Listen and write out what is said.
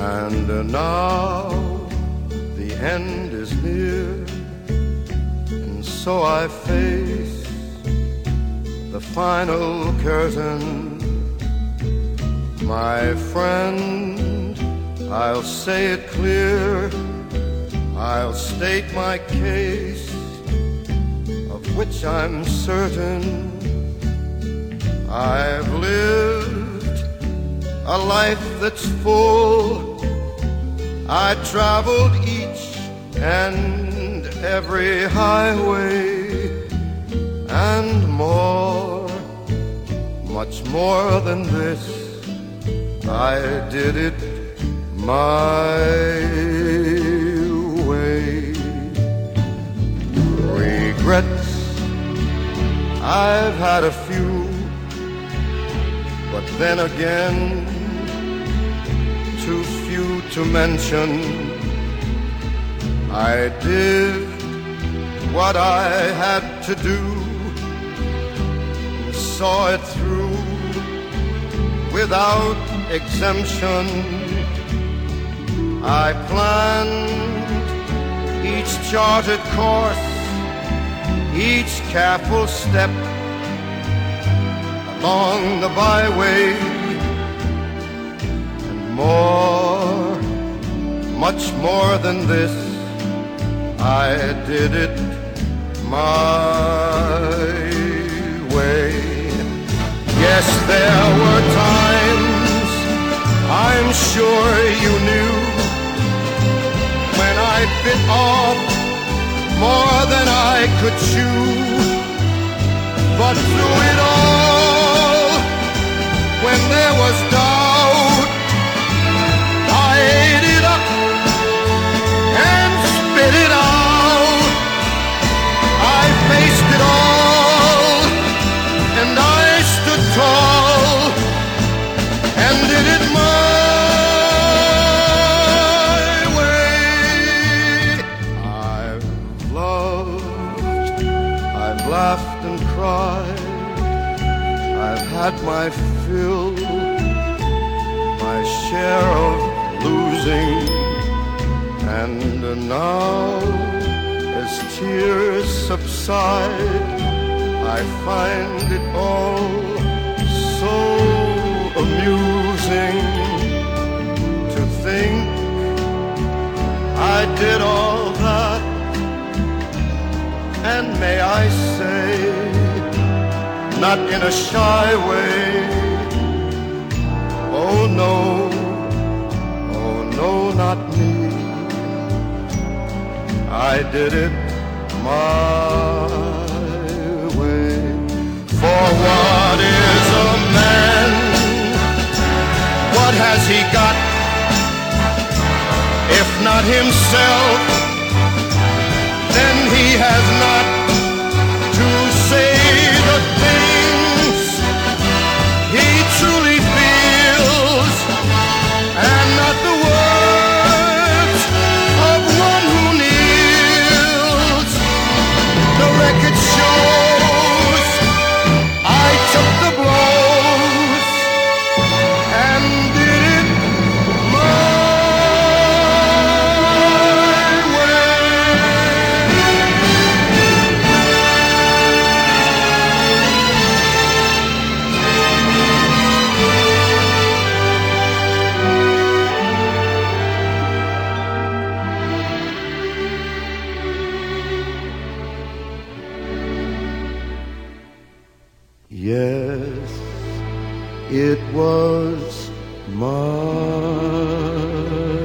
And now the end is near, and so I face the final curtain. My friend, I'll say it clear, I'll state my case, of which I'm certain. I've lived a life that's full. I traveled each and every highway, and more, much more than this, I did it my way. Regrets, I've had a few, but then again, too few to mention. I did what I had to do, saw it through without exemption. I planned each charted course, each careful step along the byway, and more, much more than this, I did it my way. Yes, there were times, I'm sure you knew, when I bit off more than I could chew. But through it all, when there was doubt, I ate it up and spit it out. I faced it all, and I stood tall and did it my way. I've loved, I've laughed and cried, I've had my fill, my share of losing, and now as tears subside, I find it all so amusing to think I did all that, and may I say, not in a shy way, oh no, not me. I did it my way. For what is a man? What has he got, if not himself? Then he has not to say the things he truly feels, and not the words of one who kneels. The record shows I took the blows and did it my Yes, it was my